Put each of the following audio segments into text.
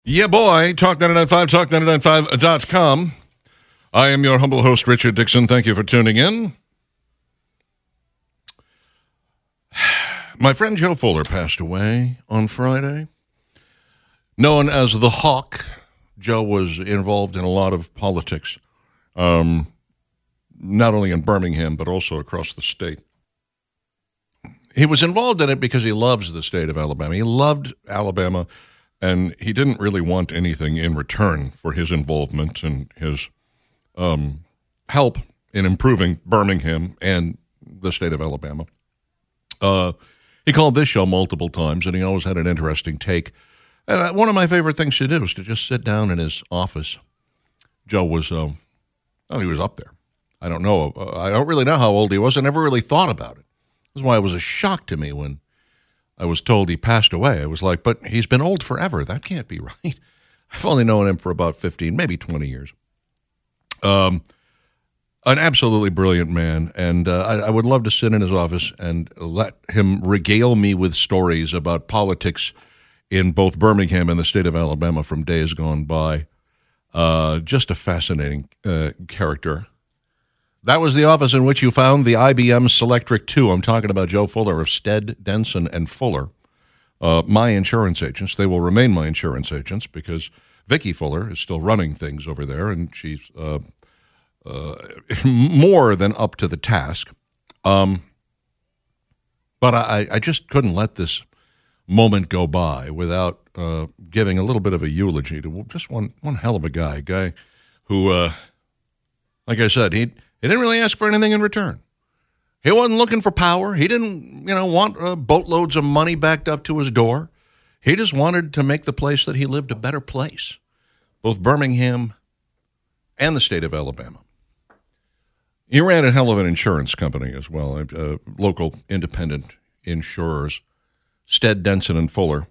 Yeah, boy. Talk 99.5, talk995.com. I am your humble host, Richard Dixon. Thank you for tuning in. My friend Joe Fuller passed away on Friday. Known as the Hawk, Joe was involved in a lot of politics, not only in Birmingham, but also across the state. He was involved in it because he loves the state of Alabama. He loved Alabama, and he didn't really want anything in return for his involvement and his help in improving Birmingham and the state of Alabama. He called this show multiple times, and he always had an interesting take. And one of my favorite things to do was to just sit down in his office. Joe was, he was up there. I don't know. I don't really know how old he was. I never really thought about it. That's why it was a shock to me when I was told he passed away. I was like, but he's been old forever. That can't be right. I've only known him for about 15, maybe 20 years. An absolutely brilliant man, and I would love to sit in his office and let him regale me with stories about politics in both Birmingham and the state of Alabama from days gone by. Just a fascinating character. That was the office in which you found the IBM Selectric 2. I'm talking about Joe Fuller of Stead, Denson, and Fuller, my insurance agents. They will remain my insurance agents because Vicki Fuller is still running things over there, and she's more than up to the task. But I just couldn't let this moment go by without giving a little bit of a eulogy to just one hell of a guy who, like I said, he didn't really ask for anything in return. He wasn't looking for power. He didn't, want boatloads of money backed up to his door. He just wanted to make the place that he lived a better place, both Birmingham and the state of Alabama. He ran a hell of an insurance company as well, local independent insurers. Stead, Denson, and Fuller,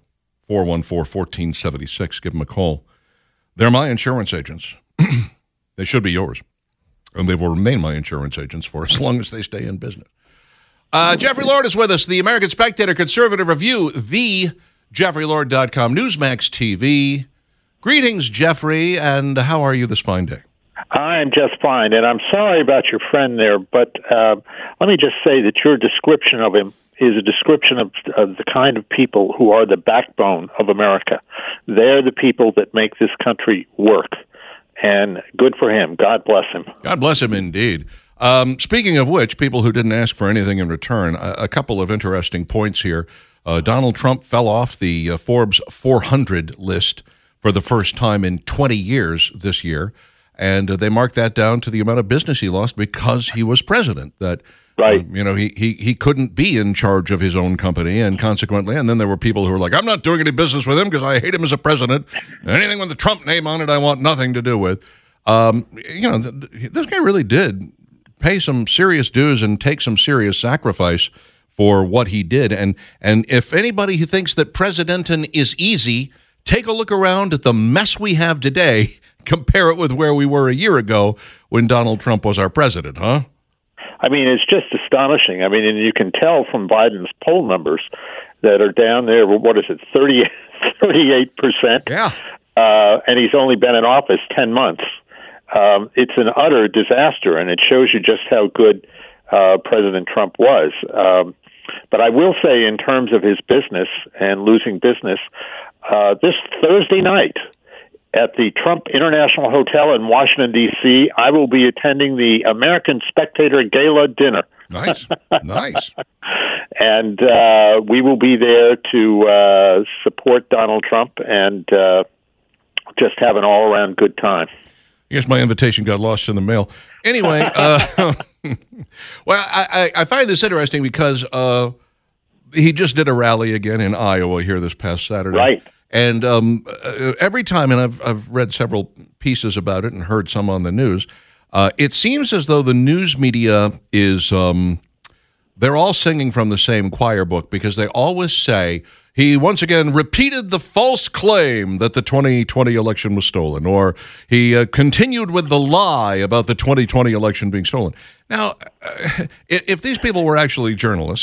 414-1476. Give them a call. They're my insurance agents. They should be yours. And they will remain my insurance agents for as long as they stay in business. Jeffrey Lord is with us, the American Spectator Conservative Review, the JeffreyLord.com, Newsmax TV. Greetings, Jeffrey, and how are you this fine day? I'm just fine, and I'm sorry about your friend there, but let me just say that your description of him is a description of the kind of people who are the backbone of America. They're the people that make this country work, and good for him. God bless him. God bless him indeed. Speaking of which, people who didn't ask for anything in return, a couple of interesting points here. Donald Trump fell off the Forbes 400 list for the first time in 20 years this year. And they marked that down to the amount of business he lost because he was president. That, right. He couldn't be in charge of his own company, and consequently, and then there were people who were like, I'm not doing any business with him because I hate him as a president. Anything with the Trump name on it, I want nothing to do with. This guy really did pay some serious dues and take some serious sacrifice for what he did. And if anybody who thinks that presidenting is easy, take a look around at the mess we have today. Compare it with where we were a year ago when Donald Trump was our president, huh? I mean, it's just astonishing. I mean, and you can tell from Biden's poll numbers that are down there, what is it, 38%? Yeah. And he's only been in office 10 months. It's an utter disaster, and it shows you just how good President Trump was. But I will say, in terms of his business and losing business, this Thursday night, at the Trump International Hotel in Washington, D.C., I will be attending the American Spectator Gala Dinner. Nice, nice. And we will be there to support Donald Trump and just have an all-around good time. I guess my invitation got lost in the mail. Anyway, well, I find this interesting because he just did a rally again in Iowa here this past Saturday. Right. And every time, and I've read several pieces about it and heard some on the news, it seems as though the news media is, they're all singing from the same choir book because they always say, he once again repeated the false claim that the 2020 election was stolen, or he continued with the lie about the 2020 election being stolen. Now, if these people were actually journalists,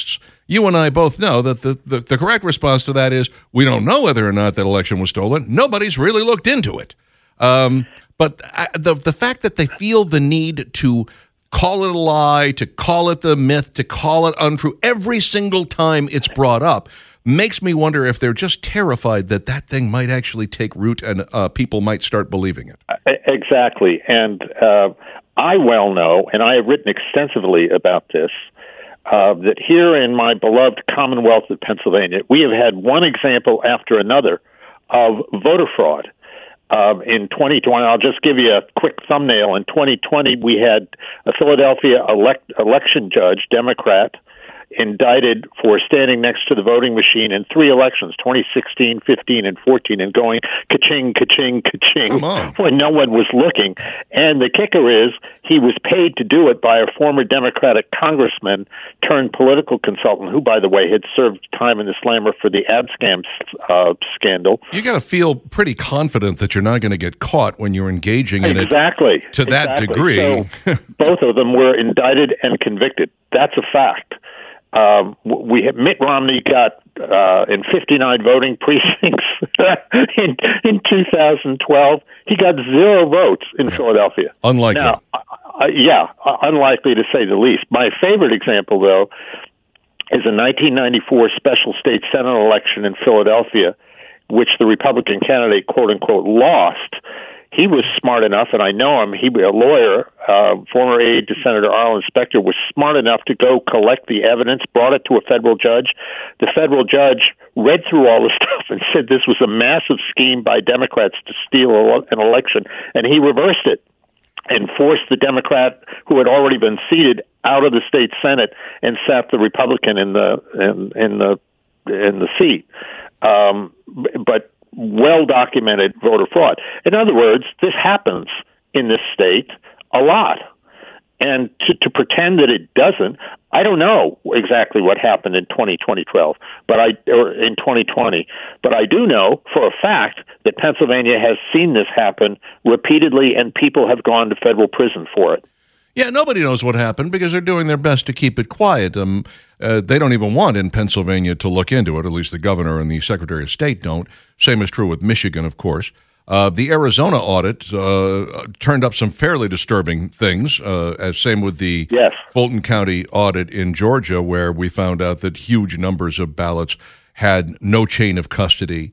You and I both know that the correct response to that is we don't know whether or not that election was stolen. Nobody's really looked into it. But the fact that they feel the need to call it a lie, to call it the myth, to call it untrue every single time it's brought up makes me wonder if they're just terrified that that thing might actually take root and people might start believing it. Exactly. And I well know, and I have written extensively about this, that here in my beloved Commonwealth of Pennsylvania, we have had one example after another of voter fraud. In 2020, I'll just give you a quick thumbnail. In 2020, we had a Philadelphia election judge, Democrat, indicted for standing next to the voting machine in 3 elections, 2016, 15, and 14, and going ka-ching, ka-ching, ka-ching when no one was looking. And the kicker is he was paid to do it by a former Democratic congressman turned political consultant who, by the way, had served time in the slammer for the Abscam scandal. You got to feel pretty confident that you're not going to get caught when you're engaging in it to that degree. So both of them were indicted and convicted. That's a fact. Mitt Romney got in 59 voting precincts in 2012. He got 0 votes in Philadelphia. Unlikely. Now, unlikely to say the least. My favorite example, though, is a 1994 special state Senate election in Philadelphia, which the Republican candidate, quote unquote, lost. He was smart enough, and I know him, he was a lawyer, former aide to Senator Arlen Specter, was smart enough to go collect the evidence, brought it to a federal judge. The federal judge read through all the stuff and said this was a massive scheme by Democrats to steal an election, and he reversed it and forced the Democrat who had already been seated out of the state Senate and sat the Republican in the seat. But well-documented voter fraud. In other words, this happens in this state a lot. And to pretend that it doesn't, I don't know exactly what happened in 2020, or in 2020, but I do know for a fact that Pennsylvania has seen this happen repeatedly, and people have gone to federal prison for it. Yeah, nobody knows what happened because they're doing their best to keep it quiet. They don't even want in Pennsylvania to look into it. At least the governor and the Secretary of State don't. Same is true with Michigan, of course. The Arizona audit turned up some fairly disturbing things, as same with the Fulton County audit in Georgia, where we found out that huge numbers of ballots had no chain of custody.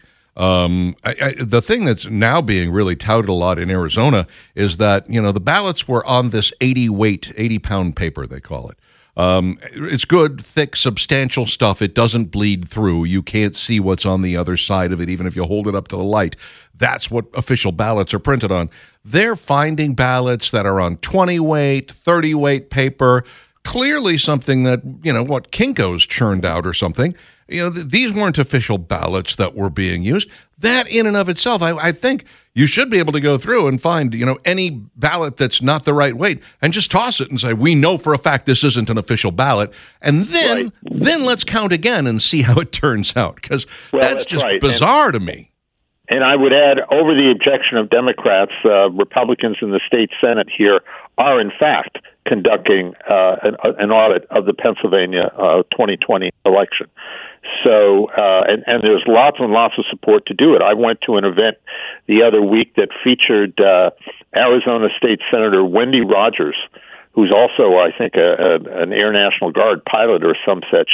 The thing that's now being really touted a lot in Arizona is that, the ballots were on this 80-pound paper, they call it. It's good, thick, substantial stuff. It doesn't bleed through. You can't see what's on the other side of it, even if you hold it up to the light. That's what official ballots are printed on. They're finding ballots that are on 20-weight, 30-weight paper, clearly something that, what Kinko's churned out or something. These weren't official ballots that were being used. That in and of itself, I think you should be able to go through and find, any ballot that's not the right weight and just toss it and say, we know for a fact this isn't an official ballot. And then let's count again and see how it turns out, because that's just bizarre to me. And I would add, over the objection of Democrats, Republicans in the state Senate here are, in fact, conducting an audit of the Pennsylvania 2020 election. So, and there's lots and lots of support to do it. I went to an event the other week that featured Arizona State Senator Wendy Rogers, who's also, I think, an Air National Guard pilot or some such.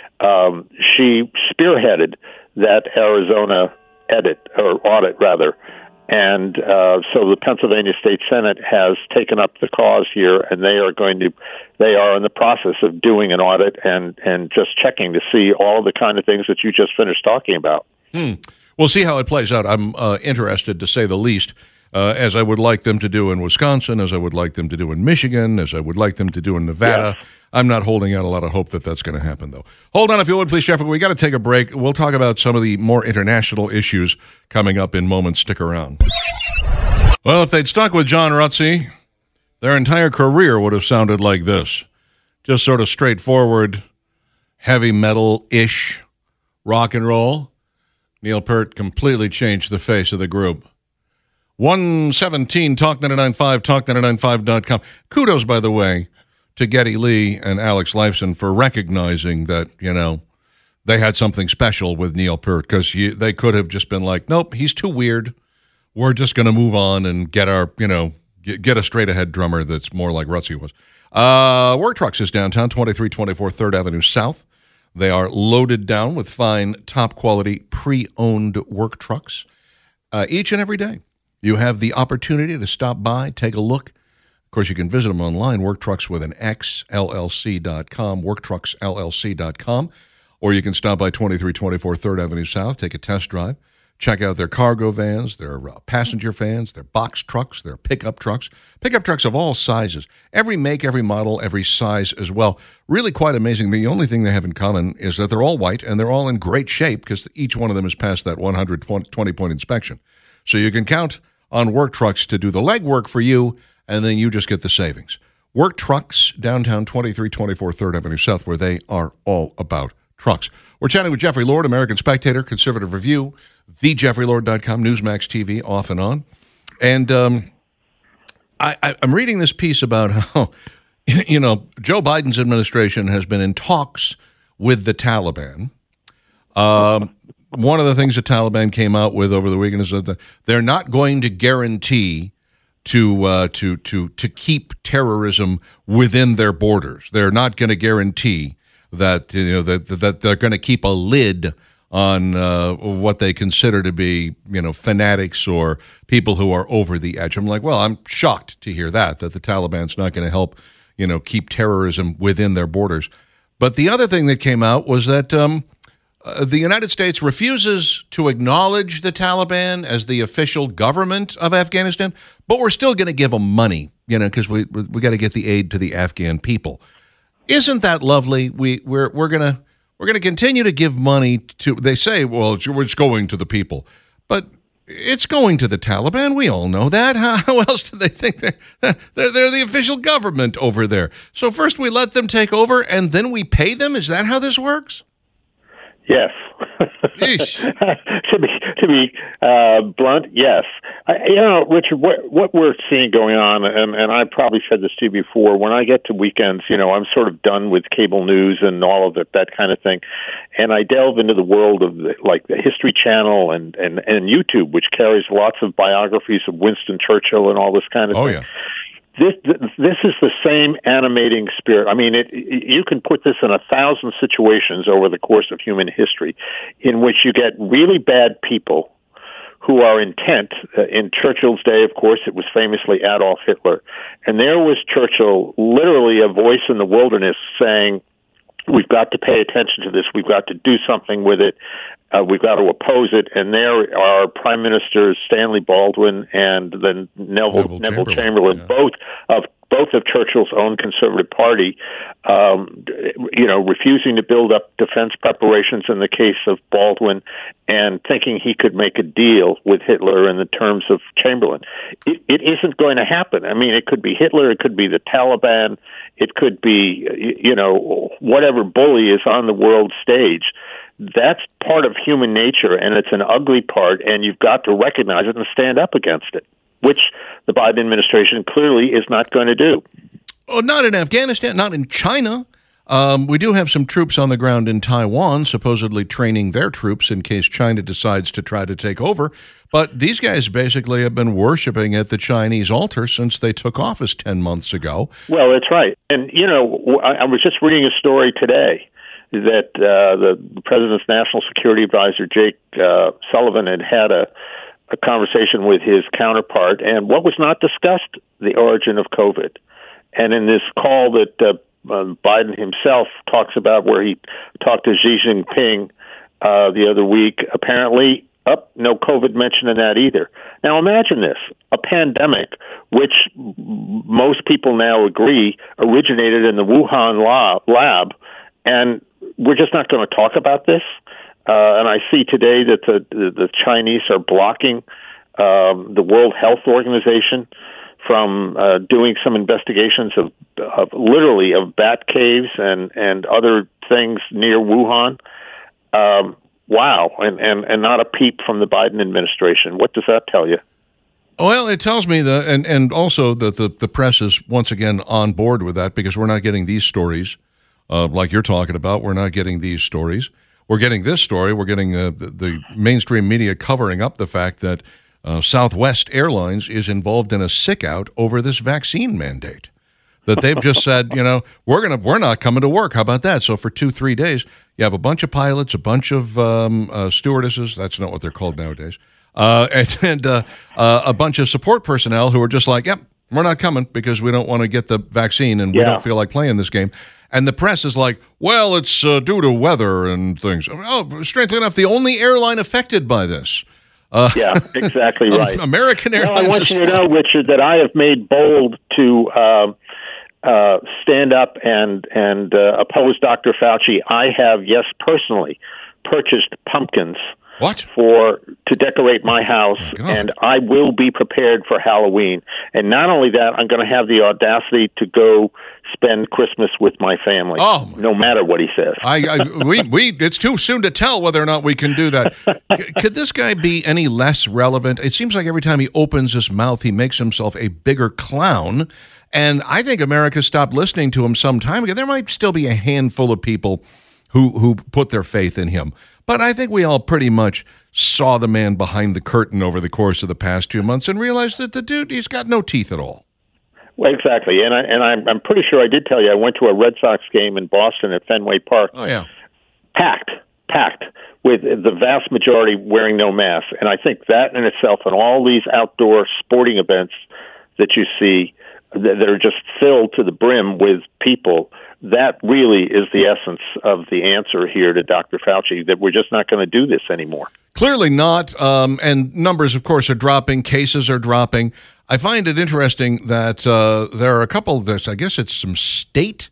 She spearheaded that Arizona audit, and so the Pennsylvania State Senate has taken up the cause here, and they are in the process of doing an audit and just checking to see all the kind of things that you just finished talking about. We'll see how it plays out. I'm interested, to say the least, as I would like them to do in Wisconsin, as I would like them to do in Michigan, as I would like them to do in Nevada. Yes. I'm not holding out a lot of hope that that's going to happen, though. Hold on, if you would, please, Jeff. We got to take a break. We'll talk about some of the more international issues coming up in moments. Stick around. Well, if they'd stuck with John Rutsey, their entire career would have sounded like this. Just sort of straightforward, heavy metal-ish rock and roll. Neil Peart completely changed the face of the group. 117 Talk 99.5, Talk995.com. Kudos, by the way, to Geddy Lee and Alex Lifeson for recognizing that, they had something special with Neil Peart, because they could have just been like, nope, he's too weird. We're just going to move on and get our, get a straight-ahead drummer that's more like Rutsy was. Work Trucks is downtown, 2324 3rd Avenue South. They are loaded down with fine, top-quality, pre-owned work trucks each and every day. You have the opportunity to stop by, take a look. Of course, you can visit them online, worktruckswithanXLLC.com, worktrucksllc.com, or you can stop by 2324 3rd Avenue South, take a test drive, check out their cargo vans, their passenger vans, their box trucks, their pickup trucks of all sizes, every make, every model, every size as well. Really quite amazing. The only thing they have in common is that they're all white and they're all in great shape because each one of them has passed that 120-point inspection. So you can count on Work Trucks to do the legwork for you, and then you just get the savings. Work Trucks, downtown 2324 3rd Avenue South, where they are all about trucks. We're chatting with Jeffrey Lord, American Spectator, Conservative Review, thejeffreylord.com, Newsmax TV, off and on. And I'm reading this piece about how, Joe Biden's administration has been in talks with the Taliban. One of the things the Taliban came out with over the weekend is that they're not going to guarantee to keep terrorism within their borders. They're not going to guarantee that that they're going to keep a lid on what they consider to be fanatics or people who are over the edge. I'm like, well, I'm shocked to hear that the Taliban's not going to help keep terrorism within their borders. But the other thing that came out was that the United States refuses to acknowledge the Taliban as the official government of Afghanistan, but we're still going to give them money, because we got to get the aid to the Afghan people. Isn't that lovely? We're going to continue to give money to. They say, well, it's going to the people, but it's going to the Taliban. We all know that. How else do they think they're the official government over there? So first we let them take over, and then we pay them. Is that how this works? Yes. to be blunt, yes. Richard, what we're seeing going on, and I probably said this to you before, when I get to weekends, I'm sort of done with cable news and all of that kind of thing, and I delve into the world of the History Channel and YouTube, which carries lots of biographies of Winston Churchill and all this kind of thing. Yeah. This is the same animating spirit. I mean, you can put this in 1,000 situations over the course of human history in which you get really bad people who are intent. In Churchill's day, of course, it was famously Adolf Hitler. And there was Churchill, literally a voice in the wilderness saying, we've got to pay attention to this. We've got to do something with it. We've got to oppose it. And there are Prime Ministers Stanley Baldwin and then Neville Chamberlain, yeah. both of Churchill's own Conservative Party, refusing to build up defense preparations in the case of Baldwin and thinking he could make a deal with Hitler in the terms of Chamberlain. It isn't going to happen. I mean, it could be Hitler, it could be the Taliban, it could be, whatever bully is on the world stage. That's part of human nature, and it's an ugly part, and you've got to recognize it and stand up against it, which the Biden administration clearly is not going to do. Oh, not in Afghanistan, not in China. We do have some troops on the ground in Taiwan, supposedly training their troops in case China decides to try to take over. But these guys basically have been worshiping at the Chinese altar since they took office 10 months ago. Well, that's right. And, I was just reading a story today that the president's national security advisor, Jake Sullivan, had a conversation with his counterpart, and what was not discussed, the origin of COVID. And in this call that Biden himself talks about, where he talked to Xi Jinping the other week, apparently, no COVID mention in that either. Now imagine this, a pandemic, which most people now agree originated in the Wuhan lab, and we're just not going to talk about this. And I see today that the Chinese are blocking the World Health Organization from doing some investigations of bat caves and other things near Wuhan. Wow, and not a peep from the Biden administration. What does that tell you? Well, it tells me that, and also that the press is once again on board with that because we're not getting these stories like you're talking about. We're not getting these stories. We're getting this story. We're getting the mainstream media covering up the fact that Southwest Airlines is involved in a sick out over this vaccine mandate. That they've just said, we're not coming to work. How about that? So for 2-3 days, you have a bunch of pilots, a bunch of stewardesses. That's not what they're called nowadays. And a bunch of support personnel who are just like, yep, we're not coming because we don't want to get the vaccine and we don't feel like playing this game. And the press is like, well, it's due to weather and things. Oh, strangely enough, the only airline affected by this. Yeah, exactly right. American Airlines. Well, I want you to know, Richard, that I have made bold to stand up and oppose Dr. Fauci. I have, yes, personally purchased pumpkins. What? To decorate my house, and I will be prepared for Halloween. And not only that, I'm going to have the audacity to go spend Christmas with my family, no matter what he says. It's too soon to tell whether or not we can do that. Could this guy be any less relevant? It seems like every time he opens his mouth, he makes himself a bigger clown. And I think America stopped listening to him some time ago. There might still be a handful of people who put their faith in him. But I think we all pretty much saw the man behind the curtain over the course of the past 2 months and realized that the dude, he's got no teeth at all. Well, exactly. And I'm pretty sure I did tell you I went to a Red Sox game in Boston at Fenway Park. Oh, yeah. Packed, with the vast majority wearing no mask. And I think that in itself and all these outdoor sporting events that you see that are just filled to the brim with people, that really is the essence of the answer here to Dr. Fauci, that we're just not going to do this anymore. Clearly not. And numbers, of course, are dropping. Cases are dropping. I find it interesting that there are a couple of this, I guess it's some state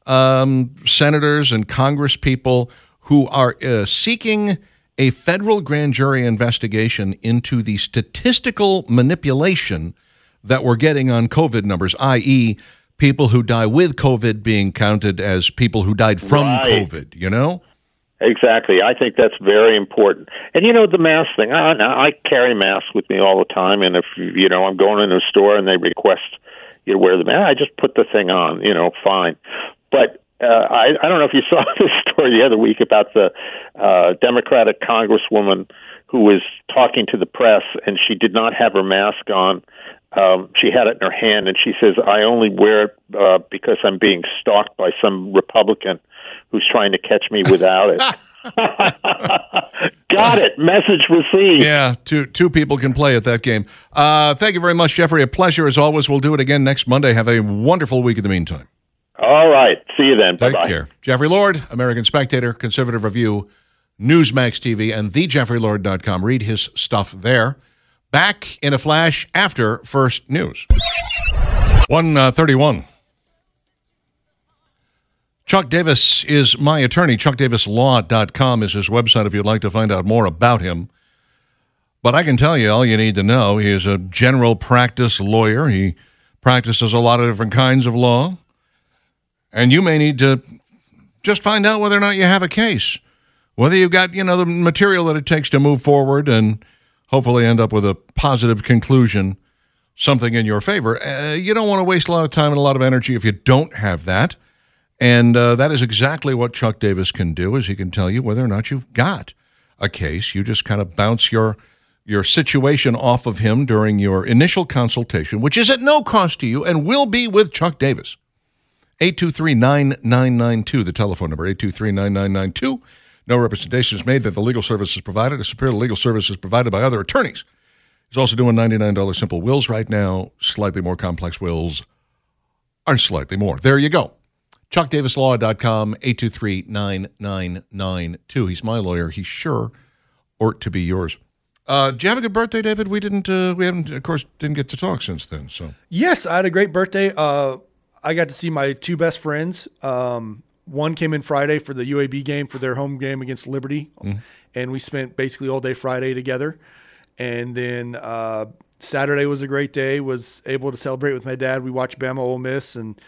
senators and Congress people who are seeking a federal grand jury investigation into the statistical manipulation that we're getting on COVID numbers, i.e., people who die with COVID being counted as people who died from COVID, Exactly. I think that's very important. And, the mask thing, I carry masks with me all the time, and if, I'm going into a store and they request you to wear the mask, I just put the thing on, fine. But I don't know if you saw this story the other week about the Democratic Congresswoman who was talking to the press, and she did not have her mask on. She had it in her hand, and she says, I only wear it because I'm being stalked by some Republican who's trying to catch me without it. Got it. Message received. Yeah, two people can play at that game. Thank you very much, Jeffrey. A pleasure as always. We'll do it again next Monday. Have a wonderful week in the meantime. All right. See you then. Bye-bye. Take care. Jeffrey Lord, American Spectator, Conservative Review, Newsmax TV, and thejeffreylord.com. Read his stuff there. Back in a flash after First News. 1:31. Chuck Davis is my attorney. ChuckDavisLaw.com is his website if you'd like to find out more about him. But I can tell you all you need to know. He is a general practice lawyer. He practices a lot of different kinds of law. And you may need to just find out whether or not you have a case. Whether you've got, the material that it takes to move forward and hopefully end up with a positive conclusion, something in your favor. You don't want to waste a lot of time and a lot of energy if you don't have that. And that is exactly what Chuck Davis can do, is he can tell you whether or not you've got a case. You just kind of bounce your situation off of him during your initial consultation, which is at no cost to you and will be with Chuck Davis. 823-9992, the telephone number, 823-9992. No representation is made that the legal service is provided. A superior legal service is provided by other attorneys. He's also doing $99 simple wills right now. Slightly more complex wills are slightly more. There you go. ChuckDavisLaw.com, 823-9992. He's my lawyer. He's sure ought to be yours. Did you have a good birthday, David? We haven't, of course, didn't get to talk since then. So yes, I had a great birthday. I got to see my two best friends. One came in Friday for the UAB game, for their home game against Liberty, and we spent basically all day Friday together. And then Saturday was a great day, was able to celebrate with my dad. We watched Bama Ole Miss and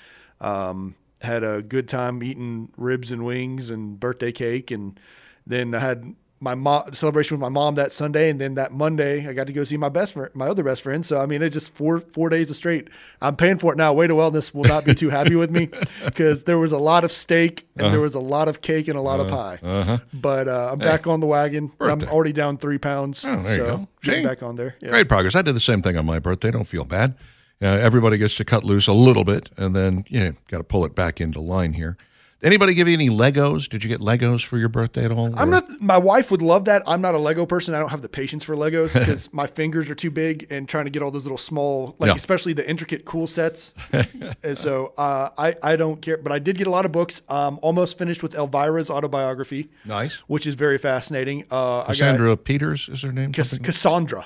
had a good time eating ribs and wings and birthday cake. And then I had my mom celebration with my mom that Sunday, and then that Monday I got to go see my other best friend. So I mean, it just four days straight. I'm paying for it now. Way to Wellness will not be too happy with me because there was a lot of steak and there was a lot of cake and a lot of pie. But I'm back on the wagon. Birthday. I'm already down 3 pounds. Oh, there you go. Getting back on there. Yeah. Great progress. I did the same thing on my birthday. Don't feel bad. Everybody gets to cut loose a little bit, and then got to pull it back into line here. Anybody give you any Legos? Did you get Legos for your birthday at all? I'm not. My wife would love that. I'm not a Lego person. I don't have the patience for Legos because my fingers are too big, and trying to get all those little small, especially the intricate cool sets. And so I don't care. But I did get a lot of books. Almost finished with Elvira's autobiography. Nice. Which is very fascinating. Cassandra Peters is her name? Cassandra.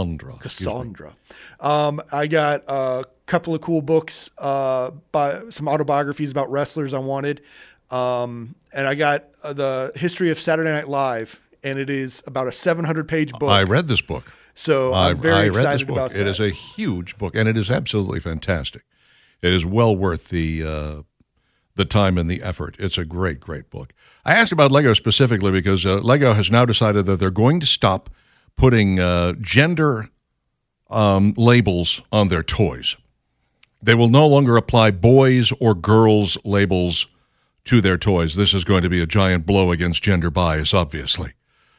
I got a couple of cool books, by some autobiographies about wrestlers I wanted. And I got the history of Saturday Night Live, and it is about a 700-page book. I read this book. So I'm very excited about that. It is a huge book, and it is absolutely fantastic. It is well worth the time and the effort. It's a great, great book. I asked about Lego specifically because Lego has now decided that they're going to stop putting gender labels on their toys. They will no longer apply boys or girls labels to their toys. This is going to be a giant blow against gender bias, obviously.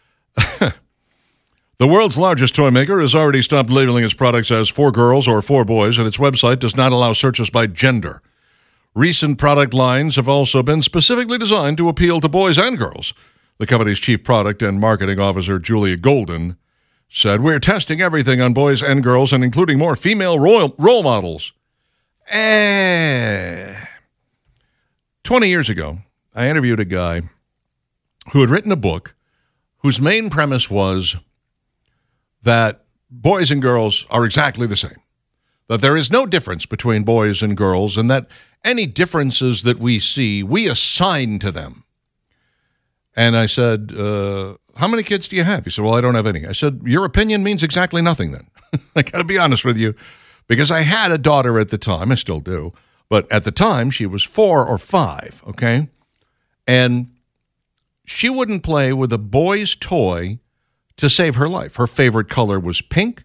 The world's largest toy maker has already stopped labeling its products as for girls or for boys, and its website does not allow searches by gender. Recent product lines have also been specifically designed to appeal to boys and girls. The company's chief product and marketing officer, Julia Golden, said, "We're testing everything on boys and girls and including more female role models." 20 years ago, I interviewed a guy who had written a book whose main premise was that boys and girls are exactly the same, that there is no difference between boys and girls, and that any differences that we see, we assign to them. And I said, how many kids do you have? He said, well, I don't have any. I said, your opinion means exactly nothing then. I got to be honest with you. Because I had a daughter at the time, I still do, but at the time she was 4 or 5, okay? And she wouldn't play with a boy's toy to save her life. Her favorite color was pink.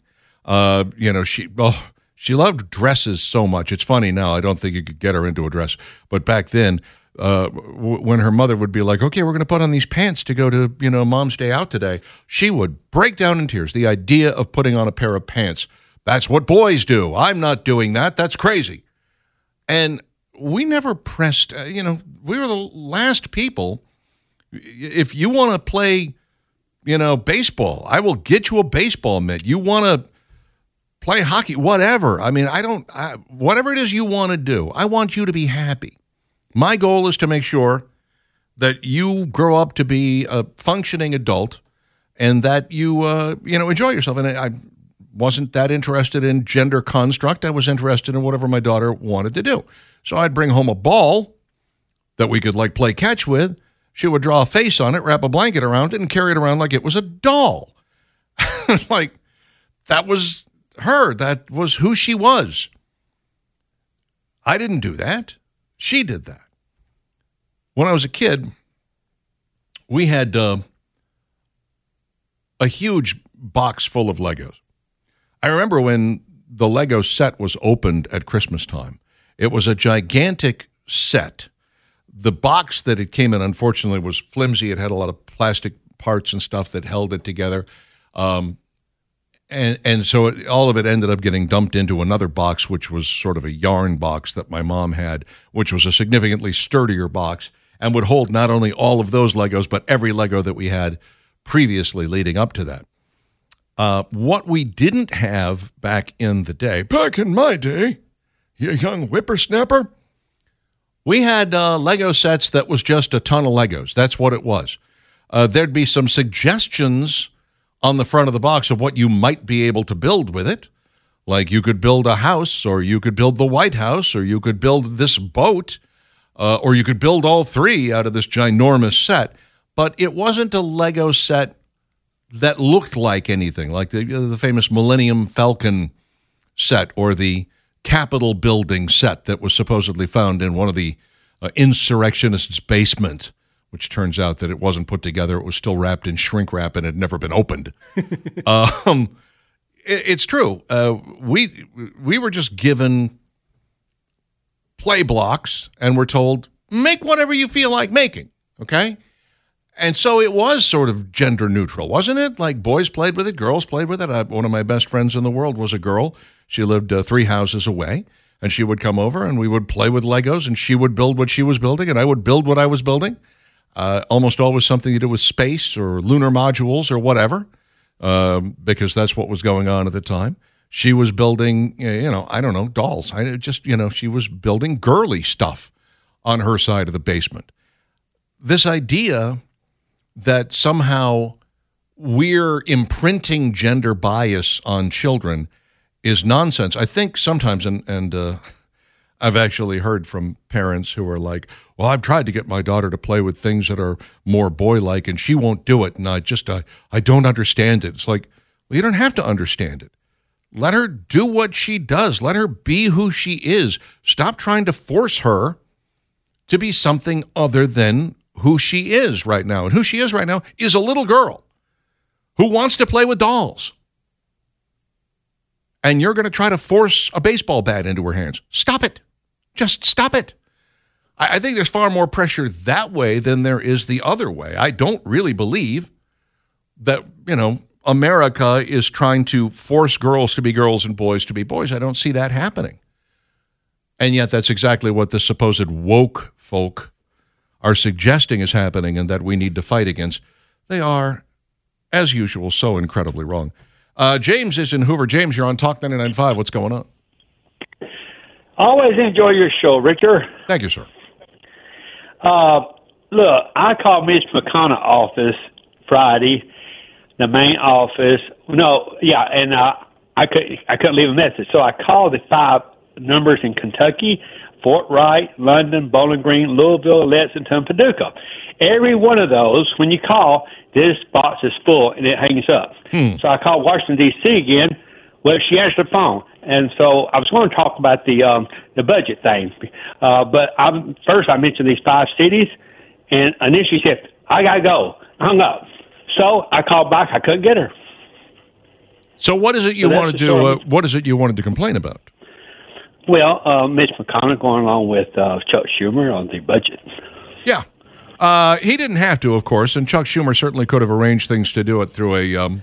She loved dresses so much. It's funny now, I don't think you could get her into a dress. But back then, when her mother would be like, okay, we're going to put on these pants to go to, Mom's Day Out today, she would break down in tears. The idea of putting on a pair of pants, that's what boys do. I'm not doing that. That's crazy. And we never pressed, we were the last people. If you want to play, baseball, I will get you a baseball mitt. You want to play hockey, whatever. I mean, whatever it is you want to do, I want you to be happy. My goal is to make sure that you grow up to be a functioning adult and that you, enjoy yourself. And I wasn't that interested in gender construct. I was interested in whatever my daughter wanted to do. So I'd bring home a ball that we could play catch with. She would draw a face on it, wrap a blanket around it, and carry it around like it was a doll. That was her. That was who she was. I didn't do that. She did that. When I was a kid, we had a huge box full of Legos. I remember when the Lego set was opened at Christmas time. It was a gigantic set. The box that it came in, unfortunately, was flimsy. It had a lot of plastic parts and stuff that held it together. And so all of it ended up getting dumped into another box, which was sort of a yarn box that my mom had, which was a significantly sturdier box and would hold not only all of those Legos, but every Lego that we had previously leading up to that. What we didn't have back in the day, back in my day, you young whippersnapper, we had Lego sets that was just a ton of Legos. That's what it was. There'd be some suggestions on the front of the box of what you might be able to build with it. Like you could build a house, or you could build the White House, or you could build this boat, or you could build all three out of this ginormous set. But it wasn't a Lego set that looked like anything, like the famous Millennium Falcon set or the Capitol building set that was supposedly found in one of the insurrectionists' basement which turns out that it wasn't put together. It was still wrapped in shrink wrap and had never been opened. It's true. We were just given play blocks and we're told, make whatever you feel like making, okay? And so it was sort of gender neutral, wasn't it? Like boys played with it, girls played with it. One of my best friends in the world was a girl. She lived 3 houses away, and she would come over and we would play with Legos, and she would build what she was building and I would build what I was building. Almost always something to do with space or lunar modules or whatever, because that's what was going on at the time. She was building, I don't know, dolls. She was building girly stuff on her side of the basement. This idea that somehow we're imprinting gender bias on children is nonsense. I think sometimes, and I've actually heard from parents who are like, well, I've tried to get my daughter to play with things that are more boy-like, and she won't do it, and I don't understand it. It's like, well, you don't have to understand it. Let her do what she does. Let her be who she is. Stop trying to force her to be something other than who she is right now. And who she is right now is a little girl who wants to play with dolls. And you're going to try to force a baseball bat into her hands. Stop it. Just stop it. I think there's far more pressure that way than there is the other way. I don't really believe that, America is trying to force girls to be girls and boys to be boys. I don't see that happening. And yet that's exactly what the supposed woke folk are suggesting is happening and that we need to fight against. They are, as usual, so incredibly wrong. James is in Hoover. James, you're on Talk 99.5. What's going on? Always enjoy your show, Richter. Thank you, sir. Look, I called Mitch McConnell office Friday, the main office. And I couldn't leave a message, so I called the 5 numbers in Kentucky: Fort Wright, London, Bowling Green, Louisville, Lexington, Paducah. Every one of those, when you call, this box is full and it hangs up. So I called Washington, D.C. again. Well, she answered the phone. And so I was going to talk about the budget thing. But first I mentioned these 5 cities, and initially she said, I got to go. I hung up. So I called back. I couldn't get her. So what is it you wanted to? What is it you wanted to complain about? Well, Mitch McConnell going along with Chuck Schumer on the budget. Yeah. He didn't have to, of course, and Chuck Schumer certainly could have arranged things to do it through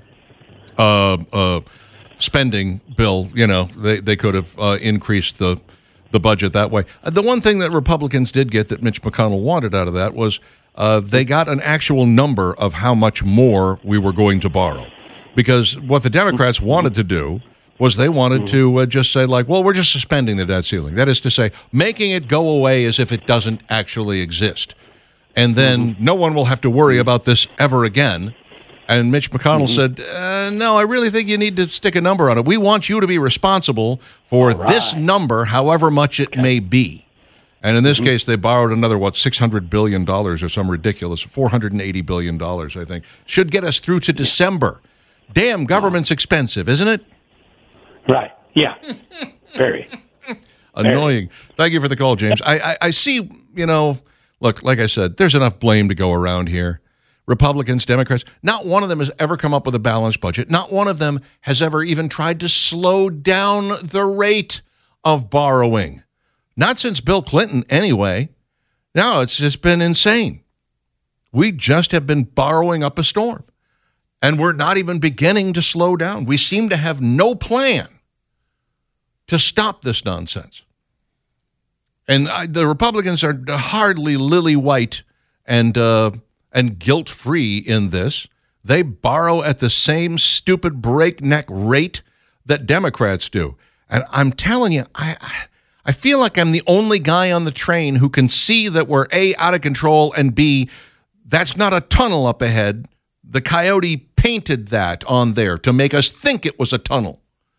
a spending bill. They could have increased the budget that way. The one thing that Republicans did get that Mitch McConnell wanted out of that was they got an actual number of how much more we were going to borrow. Because what the Democrats wanted to do was they wanted to just say, like, well, we're just suspending the debt ceiling. That is to say, making it go away as if it doesn't actually exist. And then no one will have to worry about this ever again. And Mitch McConnell said, no, I really think you need to stick a number on it. We want you to be responsible for this number, however much it may be. And in this case, they borrowed another, $600 billion or some ridiculous, $480 billion, I think. Should get us through to December. Damn, government's expensive, isn't it? Right. Yeah. Very. Annoying. Thank you for the call, James. I see, look, like I said, there's enough blame to go around here. Republicans, Democrats, not one of them has ever come up with a balanced budget. Not one of them has ever even tried to slow down the rate of borrowing. Not since Bill Clinton, anyway. No, it's just been insane. We just have been borrowing up a storm. And we're not even beginning to slow down. We seem to have no plan to stop this nonsense. And the Republicans are hardly lily white and guilt-free in this. They borrow at the same stupid breakneck rate that Democrats do. And I'm telling you, I feel like I'm the only guy on the train who can see that we're A, out of control, and B, that's not a tunnel up ahead. The Coyote painted that on there to make us think it was a tunnel.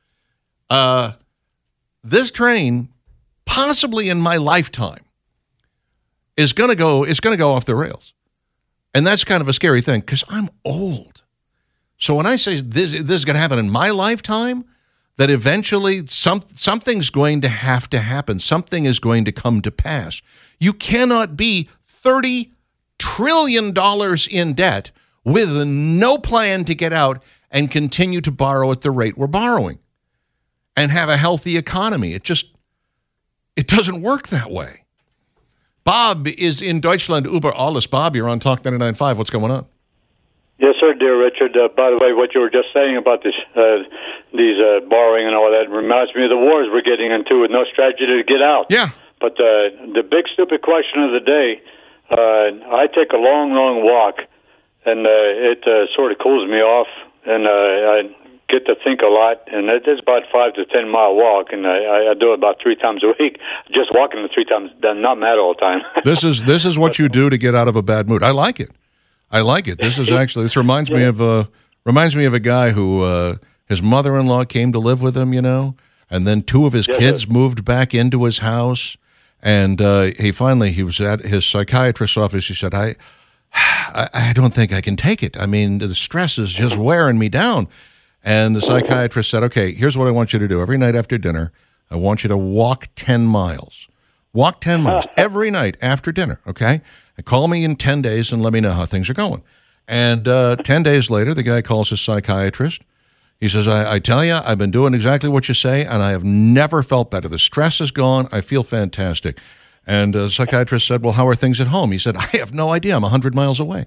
This train, possibly in my lifetime, is going to go off the rails. And that's kind of a scary thing because I'm old. So when I say this is going to happen in my lifetime, that eventually something's going to have to happen. Something is going to come to pass. You cannot be 32 trillion in debt with no plan to get out and continue to borrow at the rate we're borrowing and have a healthy economy. It doesn't work that way. Bob is in Deutschland über alles. Bob, you're on Talk 99.5. What's going on? Yes, sir, dear Richard. By the way, what you were just saying about this, these borrowing and all that reminds me of the wars we're getting into with no strategy to get out. Yeah. But the big stupid question of the day, I take a long, long walk, and it sort of cools me off, and I get to think a lot, and it's about 5 to 10 mile walk, and I do it about 3 times a week. Just walking the 3 times does not matter all the time. This is what you do to get out of a bad mood. I like it. This reminds me of a guy who his mother-in-law came to live with him, and then 2 of his kids moved back into his house, and he was at his psychiatrist's office. He said, I don't think I can take it. I mean, the stress is just wearing me down. And the psychiatrist said, okay, here's what I want you to do. Every night after dinner, I want you to walk 10 miles. Walk 10 miles every night after dinner, okay? And call me in 10 days and let me know how things are going. And 10 days later, the guy calls his psychiatrist. He says, I tell you, I've been doing exactly what you say, and I have never felt better. The stress is gone. I feel fantastic. And the psychiatrist said, well, how are things at home? He said, I have no idea. I'm 100 miles away.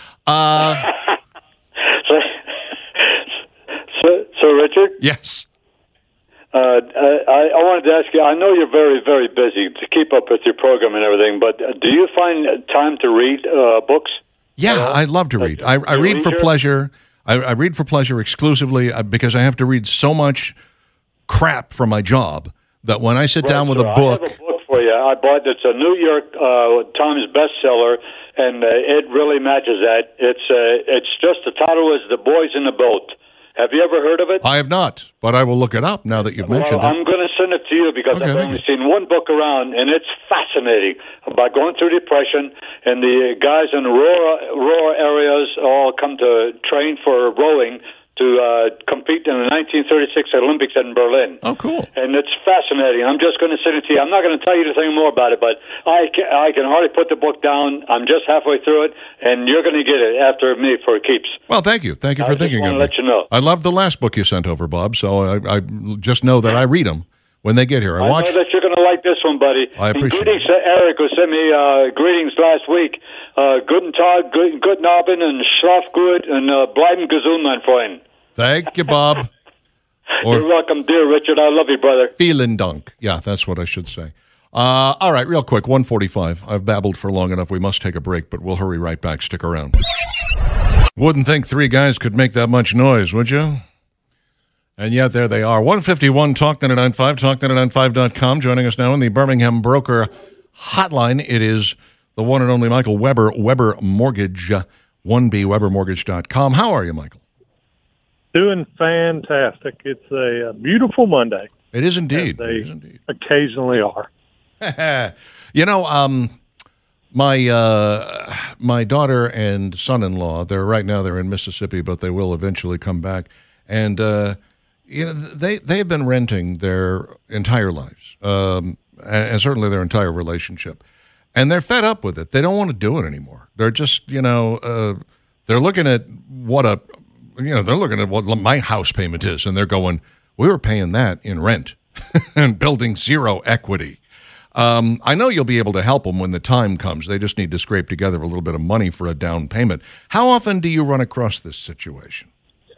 So, Richard? Yes. I wanted to ask you, I know you're very, very busy to keep up with your program and everything, but do you find time to read books? Yeah, I love to read. I read for pleasure. I read for pleasure exclusively because I have to read so much crap for my job that when I sit down with a book... I have a book for you. I bought it's a New York Times bestseller, and it really matches that. It's just the title is The Boys in the Boat. Have you ever heard of it? I have not, but I will look it up now that you've mentioned it. I'm going to send it to you because I've only seen one book around, and it's fascinating about going through depression, and the guys in rural areas all come to train for rowing to compete in the 1936 Olympics in Berlin. Oh, cool. And it's fascinating. I'm just going to send it to you. I'm not going to tell you anything more about it, but I can hardly put the book down. I'm just halfway through it, and you're going to get it after me for keeps. Well, thank you. Thank you for thinking of me. I just want to let you know. I love the last book you sent over, Bob, so I just know that I read them when they get here. I know that you're going to like this one, buddy. I appreciate it. Greetings to Eric, who sent me greetings last week. Guten Tag, guten Abend, and schlaf gut, and bleiben gesund, mein Freund. Thank you, Bob. You're welcome, dear Richard. I love you, brother. Vielen Dank. Yeah, that's what I should say. All right, real quick, 1:45. I've babbled for long enough. We must take a break, but we'll hurry right back. Stick around. Wouldn't think 3 guys could make that much noise, would you? And yet there they are. 151 Talk 995, talk995.com. Joining us now in the Birmingham Broker Hotline, it is the one and only Michael Weber, Weber Mortgage, 1bwebermortgage.com. How are you, Michael? Doing fantastic. It's a beautiful Monday. It is indeed. They occasionally are. My daughter and son-in-law, they're in Mississippi, but they will eventually come back. And they've been renting their entire lives, and certainly their entire relationship. And they're fed up with it. They don't want to do it anymore. They're just, they're looking at what my house payment is, and they're going, we were paying that in rent and building zero equity. I know you'll be able to help them when the time comes. They just need to scrape together a little bit of money for a down payment. How often do you run across this situation?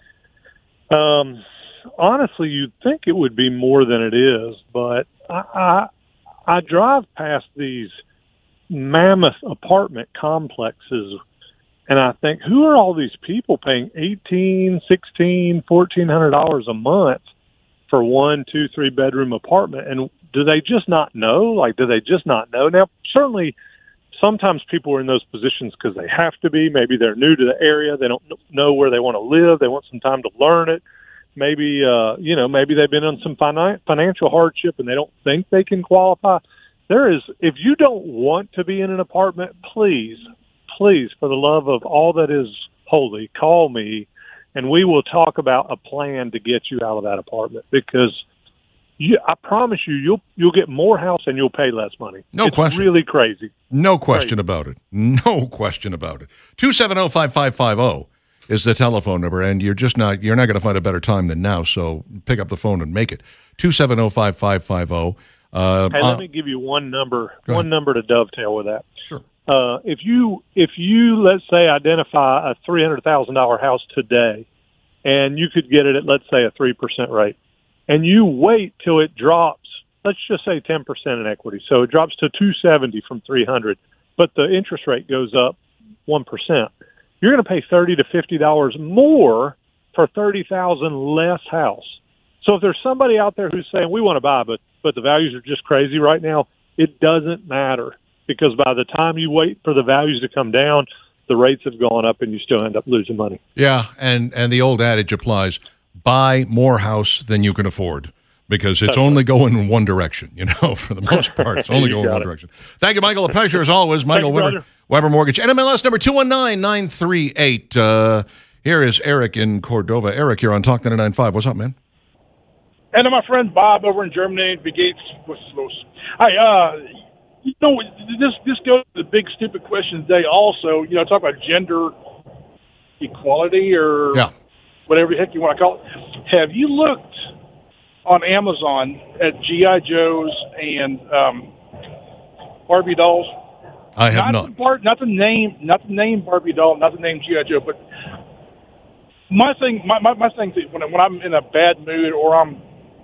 Honestly, you'd think it would be more than it is, but I drive past these mammoth apartment complexes, and I think, who are all these people paying $1,800, $1,600, $1,400 a month for 1, 2, 3 bedroom apartment? And do they just not know? Now, certainly, sometimes people are in those positions because they have to be. Maybe they're new to the area. They don't know where they want to live. They want some time to learn it. Maybe, maybe they've been on some financial hardship and they don't think they can qualify. If you don't want to be in an apartment, please, for the love of all that is holy, call me, and we will talk about a plan to get you out of that apartment, because I promise you, you'll get more house and you'll pay less money. No question. It's really crazy. No question about it. No question about it. 270-5550 is the telephone number, and you're not going to find a better time than now, so pick up the phone and make it. 270-5550. Hey, let me give you one number to dovetail with that. Sure. If you let's say identify a $300,000 house today, and you could get it at, let's say, a 3% rate, and you wait till it drops, let's just say 10% in equity, so it drops to 270 from 300, but the interest rate goes up 1%. You're going to pay $30 to $50 more for $30,000 less house. So if there's somebody out there who's saying we want to buy, but the values are just crazy right now, it doesn't matter, because by the time you wait for the values to come down, the rates have gone up and you still end up losing money. Yeah, and the old adage applies: buy more house than you can afford, because it's only going in one direction, for the most part. It's only going in one direction. Thank you, Michael. A pleasure as always. Michael Weber Mortgage. NMLS number 219938. Here is Eric in Cordova. Eric, you're on Talk 99.5. What's up, man? And my friend Bob over in Germany, Begates. Hi, this goes to the big stupid question today also. Talk about gender equality or whatever the heck you want to call it. Have you looked on Amazon at G.I. Joes and Barbie dolls? I have not. Not the name Barbie doll, not the name G.I. Joe, but my thing is when I'm in a bad mood or I'm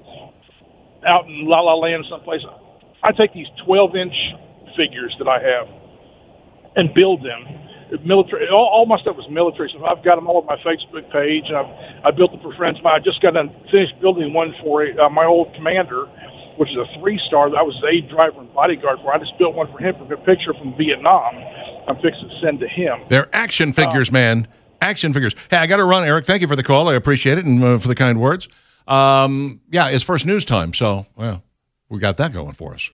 out in La La Land someplace, I take these 12-inch figures that I have and build them. Military, all my stuff was military stuff. I've got them all on my Facebook page, and I built them for friends of mine. I just got done finished building one for my old commander, which is a 3-star that I was aide driver and bodyguard for. I just built one for him for a picture from Vietnam. I'm fixing to send to him. They're action figures, man. Action figures. Hey, I got to run, Eric. Thank you for the call. I appreciate it, and for the kind words. It's first news time, so we got that going for us.